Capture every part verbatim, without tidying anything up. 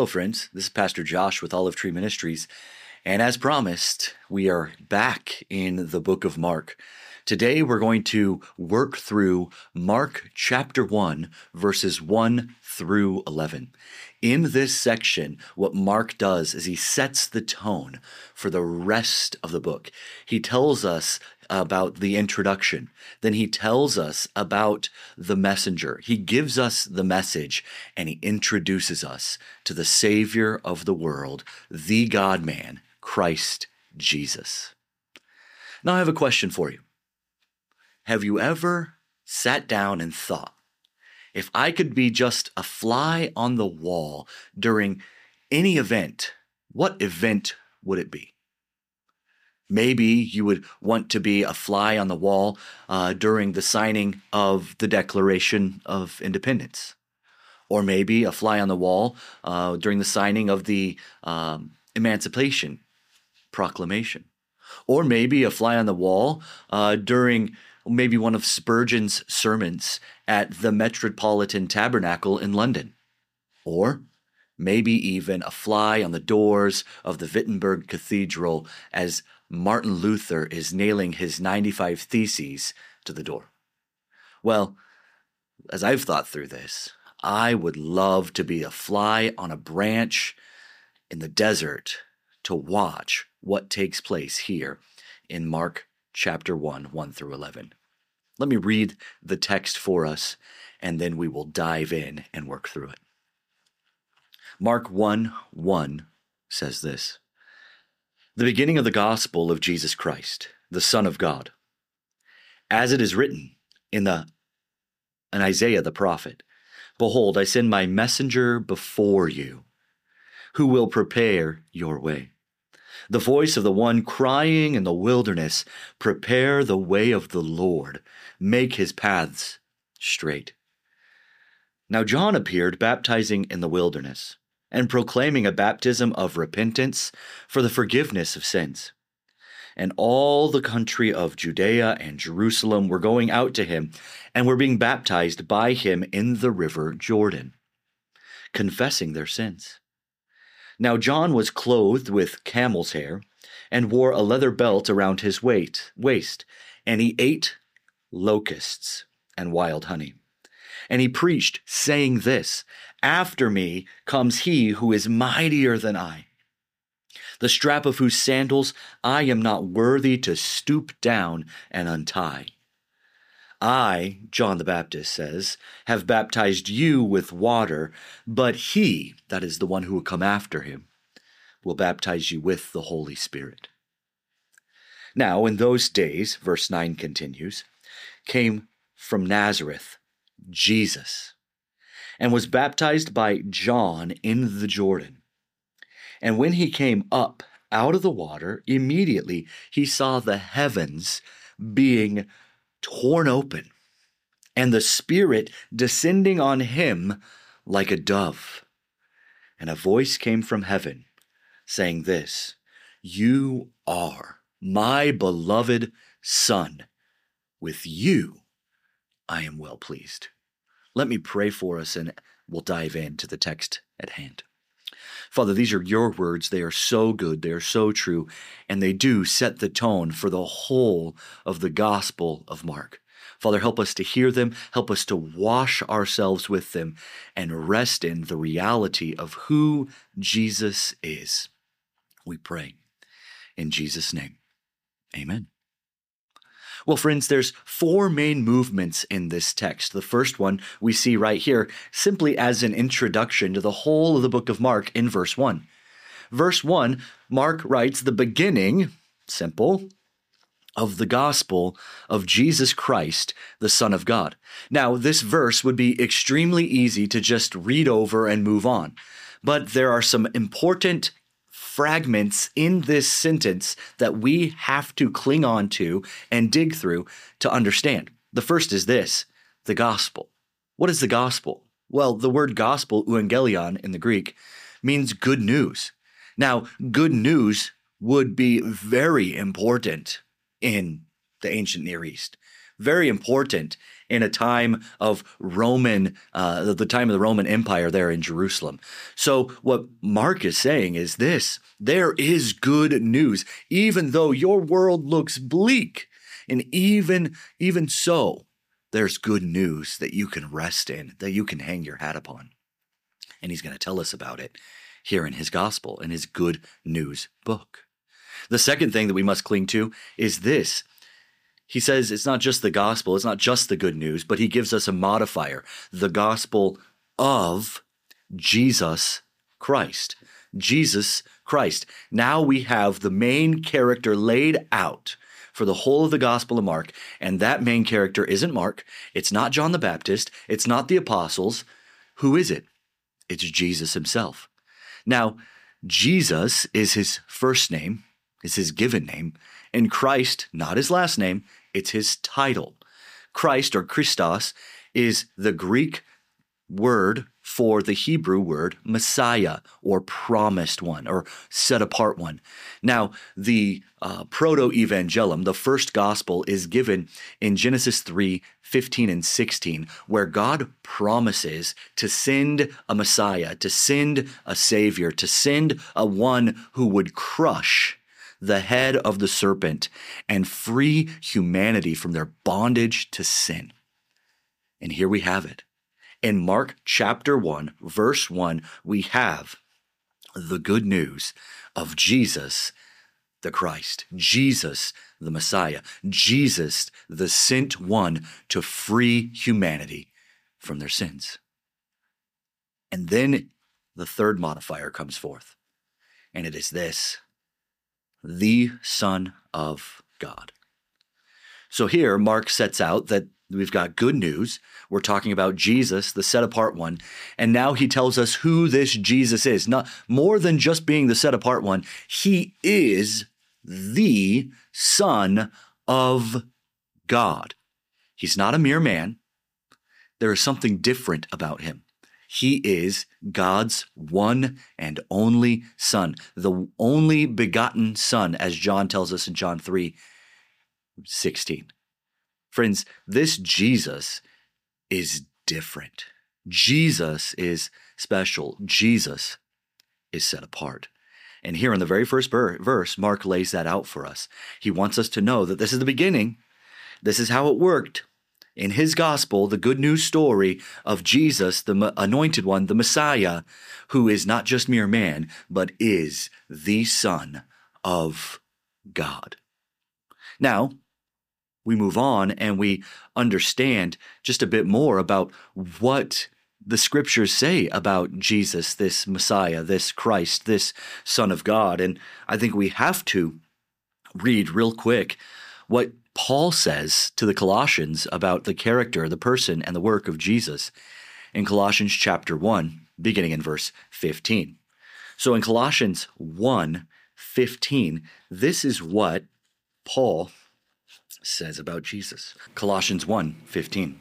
Hello, friends. This is Pastor Josh with Olive Tree Ministries. And as promised, we are back in the book of Mark. Today, we're going to work through Mark chapter one, verses one through eleven. In this section, what Mark does is he sets the tone for the rest of the book. He tells us about the introduction. Then he tells us about the messenger. He gives us the message, and he introduces us to the Savior of the world, the God-man, Christ Jesus. Now I have a question for you. Have you ever sat down and thought, if I could be just a fly on the wall during any event, what event would it be? Maybe you would want to be a fly on the wall uh, during the signing of the Declaration of Independence. Or maybe a fly on the wall uh, during the signing of the um, Emancipation Proclamation. Or maybe a fly on the wall uh, during maybe one of Spurgeon's sermons at the Metropolitan Tabernacle in London. Or maybe even a fly on the doors of the Wittenberg Cathedral as Martin Luther is nailing his ninety-five Theses to the door. Well, as I've thought through this, I would love to be a fly on a branch in the desert to watch what takes place here in Mark chapter one, one through eleven. Let me read the text for us, and then we will dive in and work through it. Mark one, one says this: The beginning of the gospel of Jesus Christ, the Son of God. As it is written in the in Isaiah the prophet, Behold, I send my messenger before you, who will prepare your way. The voice of the one crying in the wilderness, Prepare the way of the Lord, make his paths straight. Now John appeared baptizing in the wilderness, and proclaiming a baptism of repentance for the forgiveness of sins. And all the country of Judea and Jerusalem were going out to him, and were being baptized by him in the river Jordan, confessing their sins. Now John was clothed with camel's hair, and wore a leather belt around his waist, waist, and he ate locusts and wild honey. And he preached, saying this, After me comes he who is mightier than I, the strap of whose sandals I am not worthy to stoop down and untie. I, John the Baptist says, have baptized you with water, but he, that is the one who will come after him, will baptize you with the Holy Spirit. Now, in those days, verse nine continues, came from Nazareth Jesus, and was baptized by John in the Jordan. And when he came up out of the water, immediately he saw the heavens being torn open, and the Spirit descending on him like a dove. And a voice came from heaven, saying this, You are my beloved Son. With you I am well pleased. Let me pray for us, and we'll dive into the text at hand. Father, these are your words. They are so good. They are so true, and they do set the tone for the whole of the Gospel of Mark. Father, help us to hear them. Help us to wash ourselves with them and rest in the reality of who Jesus is. We pray in Jesus' name. Amen. Well, friends, there's four main movements in this text. The first one we see right here simply as an introduction to the whole of the book of Mark in verse one. Verse one, Mark writes the beginning, simple, of the gospel of Jesus Christ, the Son of God. Now, this verse would be extremely easy to just read over and move on, but there are some important fragments in this sentence that we have to cling on to and dig through to understand. The first is this, the gospel. What is the gospel? Well, the word gospel, euangelion in the Greek, means good news. Now, good news would be very important in the ancient Near East, very important in a time of Roman, uh, the time of the Roman Empire there in Jerusalem. So what Mark is saying is this: there is good news, even though your world looks bleak. And even, even so, there's good news that you can rest in, that you can hang your hat upon. And he's going to tell us about it here in his gospel, in his good news book. The second thing that we must cling to is this. He says it's not just the gospel, it's not just the good news, but he gives us a modifier, the gospel of Jesus Christ. Jesus Christ. Now we have the main character laid out for the whole of the Gospel of Mark, and that main character isn't Mark, it's not John the Baptist, it's not the apostles. Who is it? It's Jesus himself. Now, Jesus is his first name, is his given name, and Christ, not his last name, it's his title. Christ, or Christos, is the Greek word for the Hebrew word Messiah, or promised one, or set apart one. Now, the uh, proto-evangelium, the first gospel, is given in Genesis three, fifteen and sixteen, where God promises to send a Messiah, to send a Savior, to send a one who would crush the head of the serpent and free humanity from their bondage to sin. And here we have it. In Mark chapter one, verse one, we have the good news of Jesus the Christ, Jesus the Messiah, Jesus the sent one to free humanity from their sins. And then the third modifier comes forth, and it is this: the Son of God. So here Mark sets out that we've got good news. We're talking about Jesus, the set-apart one. And now he tells us who this Jesus is. Not more than just being the set-apart one. He is the Son of God. He's not a mere man. There is something different about him. He is God's one and only Son, the only begotten Son, as John tells us in John three sixteen. Friends, this Jesus is different. Jesus is special. Jesus is set apart. And here in the very first verse, Mark lays that out for us. He wants us to know that this is the beginning. This is how it worked. In his gospel, the good news story of Jesus, the anointed one, the Messiah, who is not just mere man, but is the Son of God. Now, we move on and we understand just a bit more about what the scriptures say about Jesus, this Messiah, this Christ, this Son of God. And I think we have to read real quick what Paul says to the Colossians about the character, the person, and the work of Jesus in Colossians chapter one, beginning in verse fifteen. So in Colossians one fifteen, this is what Paul says about Jesus. Colossians one fifteen.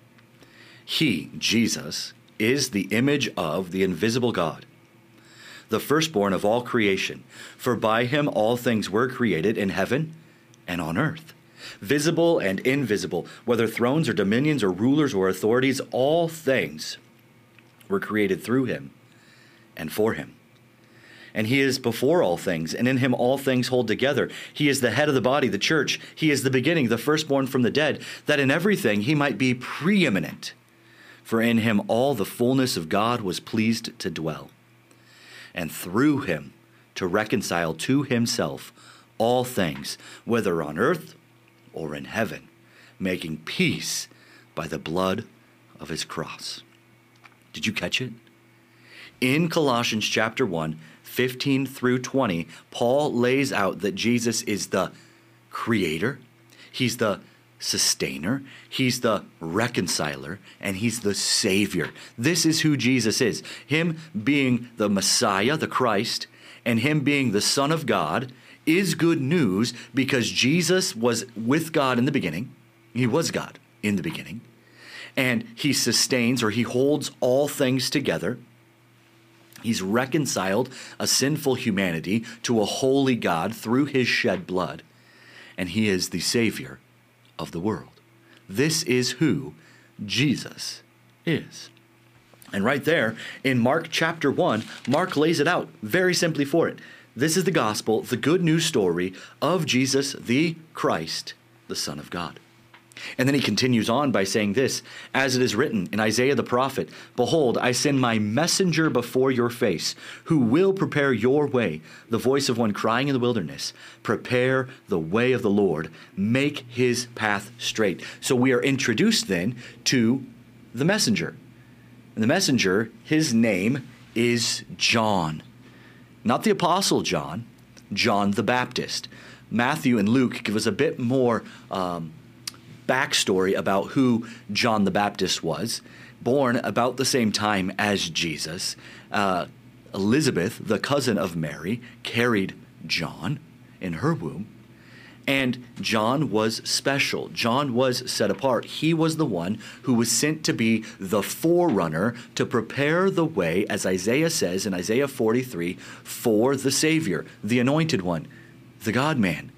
He, Jesus, is the image of the invisible God, the firstborn of all creation. For by him all things were created in heaven and on earth, visible and invisible, whether thrones or dominions or rulers or authorities, all things were created through him and for him. And he is before all things, and in him all things hold together. He is the head of the body, the church. He is the beginning, the firstborn from the dead, that in everything he might be preeminent. For in him all the fullness of God was pleased to dwell, and through him to reconcile to himself all things, whether on earth or in heaven, making peace by the blood of his cross. Did you catch it? In Colossians chapter one, fifteen through twenty, Paul lays out that Jesus is the creator, he's the sustainer, he's the reconciler, and he's the savior. This is who Jesus is. Him being the Messiah, the Christ, and him being the Son of God is good news, because Jesus was with God in the beginning. He was God in the beginning. And he sustains, or he holds all things together. He's reconciled a sinful humanity to a holy God through his shed blood. And he is the Savior of the world. This is who Jesus is. And right there in Mark chapter one, Mark lays it out very simply for it. This is the gospel, the good news story of Jesus, the Christ, the Son of God. And then he continues on by saying this, as it is written in Isaiah the prophet, "Behold, I send my messenger before your face, who will prepare your way, the voice of one crying in the wilderness, prepare the way of the Lord, make his path straight." So we are introduced then to the messenger. And the messenger, his name is John. Not the Apostle John, John the Baptist. Matthew and Luke give us a bit more um, backstory about who John the Baptist was. Born about the same time as Jesus, uh, Elizabeth, the cousin of Mary, carried John in her womb. And John was special. John was set apart. He was the one who was sent to be the forerunner to prepare the way, as Isaiah says in Isaiah forty-three, for the Savior, the Anointed One, the God-man,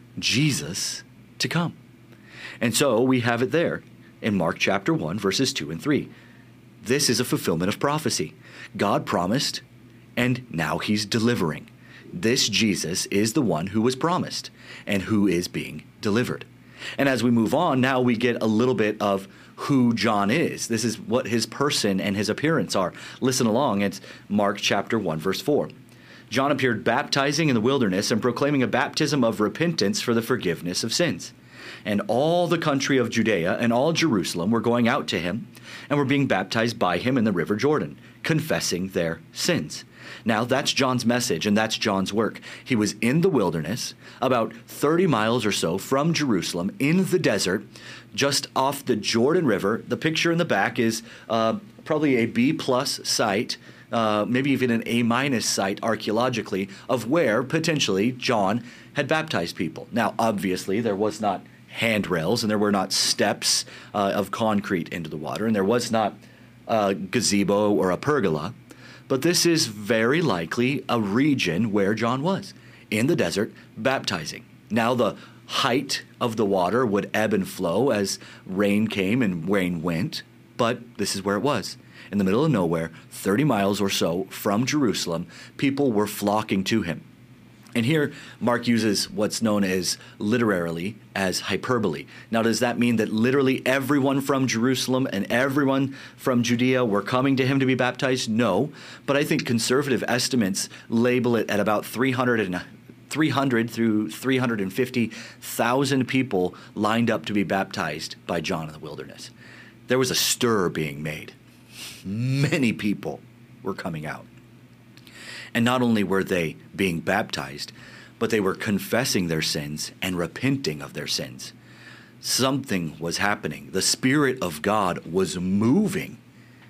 Jesus, to come. And so we have it there in Mark chapter one, verses two and three. This is a fulfillment of prophecy. God promised, and now he's delivering. This Jesus is the one who was promised and who is being delivered. And as we move on, now we get a little bit of who John is. This is what his person and his appearance are. Listen along. It's Mark chapter one, verse four. John appeared baptizing in the wilderness and proclaiming a baptism of repentance for the forgiveness of sins. And all the country of Judea and all Jerusalem were going out to him and were being baptized by him in the river Jordan, confessing their sins. Now, that's John's message, and that's John's work. He was in the wilderness, about thirty miles or so from Jerusalem, in the desert, just off the Jordan River. The picture in the back is uh, probably a B-plus site, uh, maybe even an A-minus site archaeologically, of where, potentially, John had baptized people. Now, obviously, there was not handrails, and there were not steps uh, of concrete into the water, and there was not a gazebo or a pergola. But this is very likely a region where John was, in the desert, baptizing. Now the height of the water would ebb and flow as rain came and rain went, but this is where it was. In the middle of nowhere, thirty miles or so from Jerusalem, people were flocking to him. And here, Mark uses what's known as literarily as hyperbole. Now, does that mean that literally everyone from Jerusalem and everyone from Judea were coming to him to be baptized? No, but I think conservative estimates label it at about three hundred and three hundred through three hundred fifty thousand people lined up to be baptized by John in the wilderness. There was a stir being made. Many people were coming out. And not only were they being baptized, but they were confessing their sins and repenting of their sins. Something was happening. The Spirit of God was moving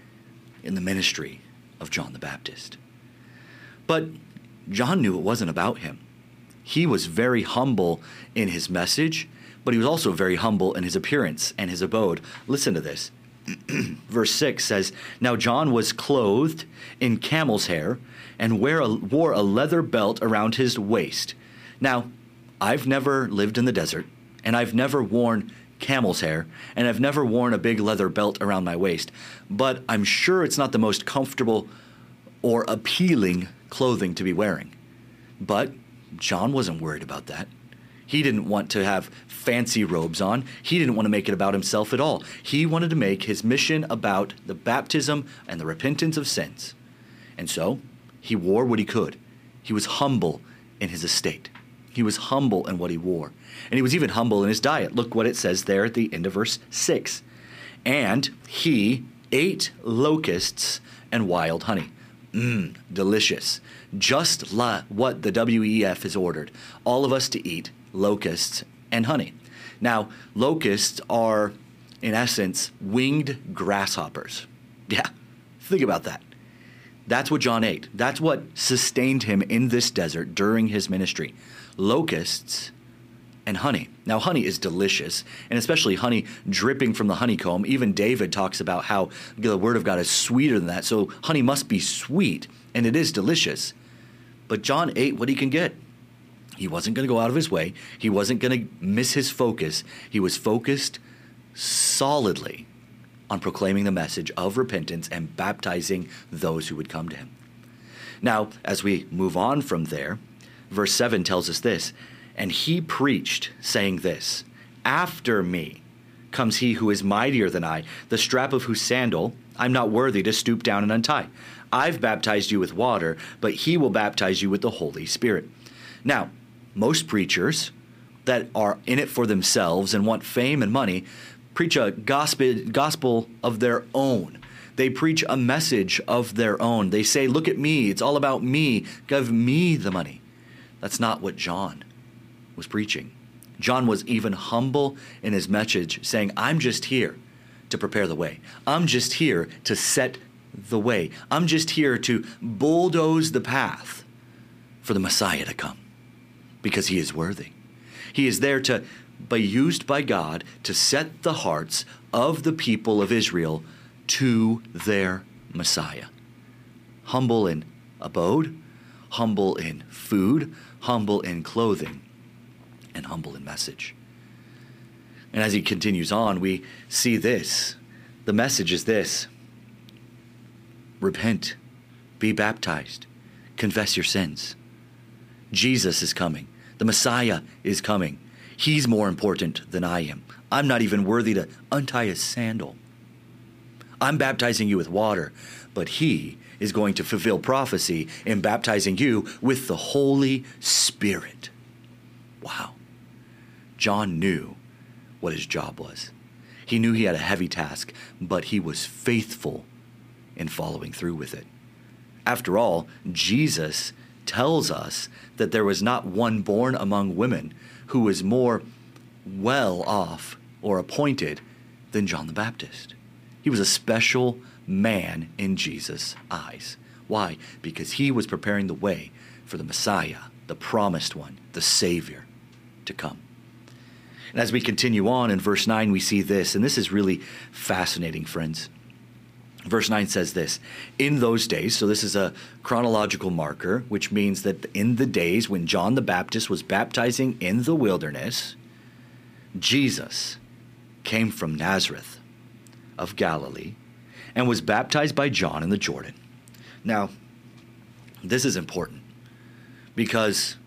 in the ministry of John the Baptist. But John knew it wasn't about him. He was very humble in his message, but he was also very humble in his appearance and his abode. Listen to this. Verse six says, "Now John was clothed in camel's hair and wear a, wore a leather belt around his waist." Now, I've never lived in the desert, and I've never worn camel's hair, and I've never worn a big leather belt around my waist, but I'm sure it's not the most comfortable or appealing clothing to be wearing. But John wasn't worried about that. He didn't want to have fancy robes on. He didn't want to make it about himself at all. He wanted to make his mission about the baptism and the repentance of sins. And so he wore what he could. He was humble in his estate. He was humble in what he wore. And he was even humble in his diet. Look what it says there at the end of verse six. "And he ate locusts and wild honey." Mmm, delicious. Just la- what the W E F has ordered. All of us to eat locusts and honey. Now, locusts are, in essence, winged grasshoppers. Yeah, think about that. That's what John ate. That's what sustained him in this desert during his ministry. Locusts and honey. Now, honey is delicious, and especially honey dripping from the honeycomb. Even David talks about how the word of God is sweeter than that. So honey must be sweet, and it is delicious. But John ate what he can get. He wasn't going to go out of his way. He wasn't going to miss his focus. He was focused solidly on proclaiming the message of repentance and baptizing those who would come to him. Now, as we move on from there, verse seven tells us this, and he preached, saying this, after me comes he who is mightier than I, the strap of whose sandal I'm not worthy to stoop down and untie. I've baptized you with water, but he will baptize you with the Holy Spirit. Now, most preachers that are in it for themselves and want fame and money preach a gospel, gospel of their own. They preach a message of their own. They say, look at me. It's all about me. Give me the money. That's not what John was preaching. John was even humble in his message, saying, I'm just here to prepare the way. I'm just here to set the way. I'm just here to bulldoze the path for the Messiah to come because he is worthy. He is there to be used by God to set the hearts of the people of Israel to their Messiah. Humble in abode, humble in food, humble in clothing, and humble in message. And as he continues on, we see this. The message is this. Repent, be baptized, confess your sins. Jesus is coming. The Messiah is coming. He's more important than I am. I'm not even worthy to untie a sandal. I'm baptizing you with water, but he is going to fulfill prophecy in baptizing you with the Holy Spirit. Wow. John knew what his job was. He knew he had a heavy task, but he was faithful in following through with it. After all, Jesus tells us that there was not one born among women who was more well off or appointed than John the Baptist. He was a special man in Jesus' eyes. Why? Because he was preparing the way for the Messiah, the promised one, the Savior, to come. And as we continue on in verse nine, we see this, and this is really fascinating, friends. Verse nine says this, in those days, so this is a chronological marker, which means that in the days when John the Baptist was baptizing in the wilderness, Jesus came from Nazareth of Galilee and was baptized by John in the Jordan. Now, this is important because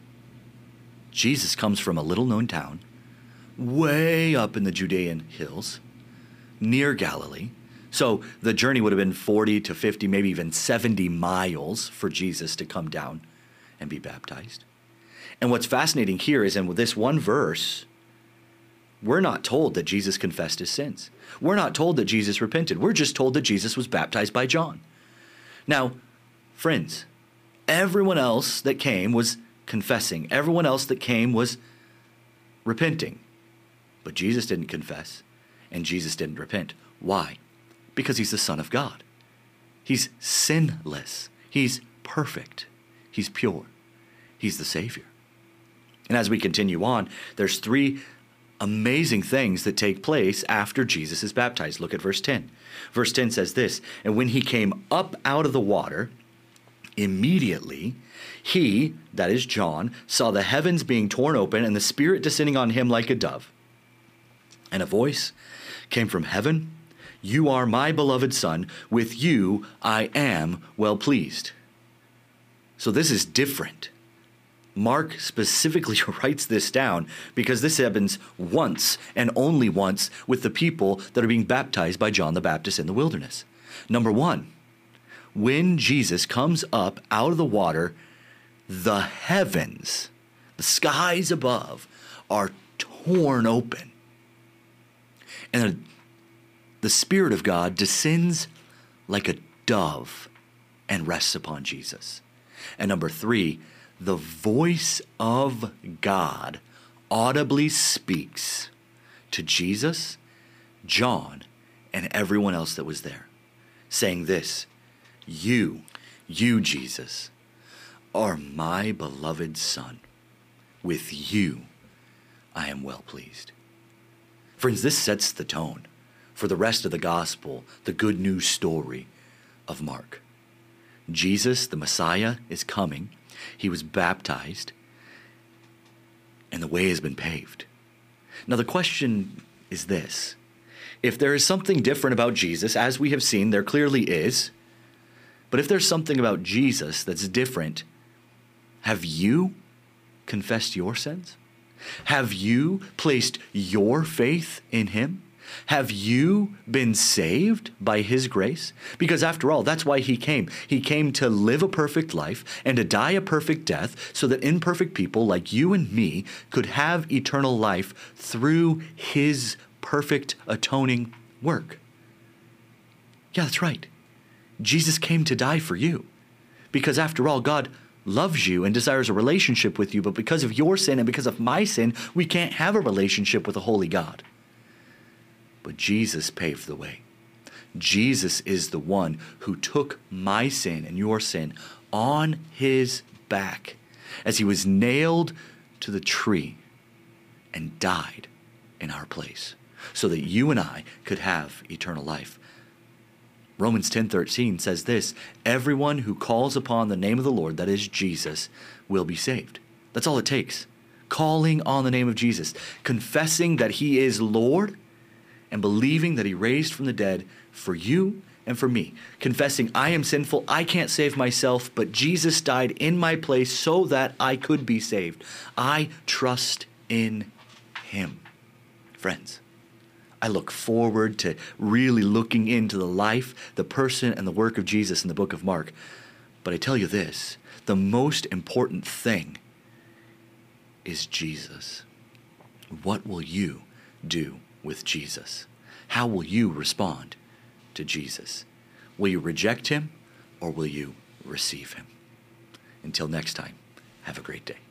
Jesus comes from a little-known town way up in the Judean hills near Galilee. So the journey would have been forty to fifty, maybe even seventy miles for Jesus to come down and be baptized. And what's fascinating here is in this one verse, we're not told that Jesus confessed his sins. We're not told that Jesus repented. We're just told that Jesus was baptized by John. Now, friends, everyone else that came was confessing. Everyone else that came was repenting. But Jesus didn't confess, and Jesus didn't repent. Why? Because he's the Son of God. He's sinless. He's perfect. He's pure. He's the Savior. And as we continue on, there's three amazing things that take place after Jesus is baptized. Look at verse ten. Verse ten says this, and when he came up out of the water, immediately he, that is John, saw the heavens being torn open and the Spirit descending on him like a dove. And a voice came from heaven, you are my beloved Son, with you I am well pleased. So this is different. Mark specifically writes this down because this happens once and only once with the people that are being baptized by John the Baptist in the wilderness. Number one, when Jesus comes up out of the water, the heavens, the skies above, are torn open. And the Spirit of God descends like a dove and rests upon Jesus. And number three, the voice of God audibly speaks to Jesus, John, and everyone else that was there, saying this, you, you, Jesus, are my beloved Son. With you, I am well pleased. Friends, this sets the tone for the rest of the gospel, the good news story of Mark. Jesus, the Messiah, is coming. He was baptized, and the way has been paved. Now the question is this. If there is something different about Jesus, as we have seen, there clearly is. But if there's something about Jesus that's different, have you confessed your sins? Have you placed your faith in him? Have you been saved by his grace? Because after all, that's why he came. He came to live a perfect life and to die a perfect death so that imperfect people like you and me could have eternal life through his perfect atoning work. Yeah, that's right. Jesus came to die for you. Because after all, God loves you and desires a relationship with you, but because of your sin and because of my sin, we can't have a relationship with a holy God. But Jesus paved the way. Jesus is the one who took my sin and your sin on his back as he was nailed to the tree and died in our place so that you and I could have eternal life. Romans ten thirteen says this, everyone who calls upon the name of the Lord, that is Jesus, will be saved. That's all it takes. Calling on the name of Jesus, confessing that he is Lord, and believing that he raised from the dead for you and for me. Confessing, I am sinful, I can't save myself, but Jesus died in my place so that I could be saved. I trust in him. Friends, I look forward to really looking into the life, the person, and the work of Jesus in the book of Mark. But I tell you this, the most important thing is Jesus. What will you do with Jesus? How will you respond to Jesus? Will you reject him or will you receive him? Until next time, have a great day.